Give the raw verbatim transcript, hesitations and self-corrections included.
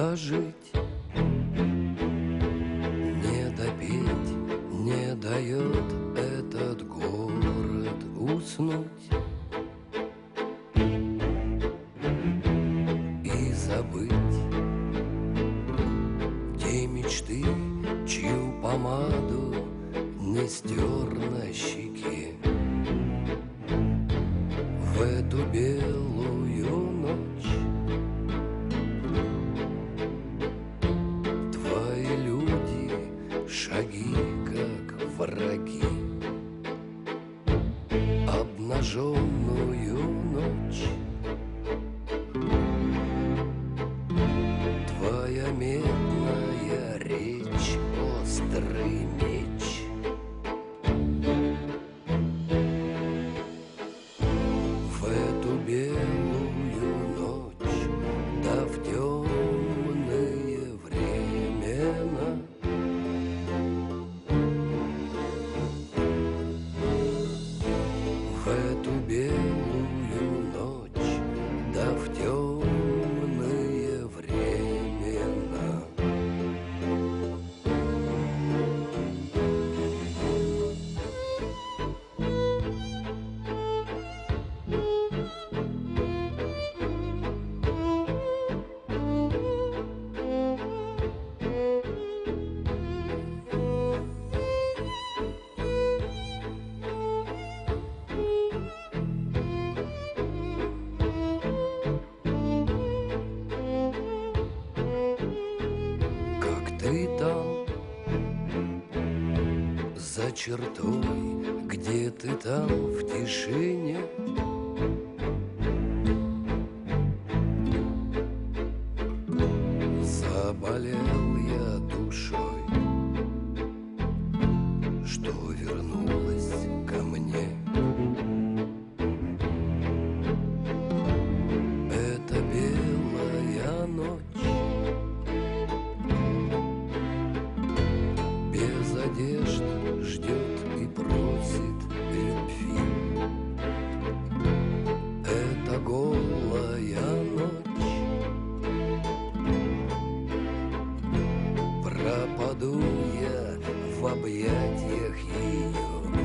дожить, не допеть, не дает этот город уснуть и забыть те мечты, чью помаду не стер на щеке. В эту белую ночь твои люди, шаги как враги. Обнаженную ночь твоя медная речь, острый меч. В эту белую ночь, да в темные времена, в эту белую ночь, да в темные времена. Ты там, за чертой, где ты там в тишине, заболел я душой, что вернулась ко мне. Это белая ночь, без одежд ждет и просит любви. Это голая ночь, пропаду я в объятиях ее.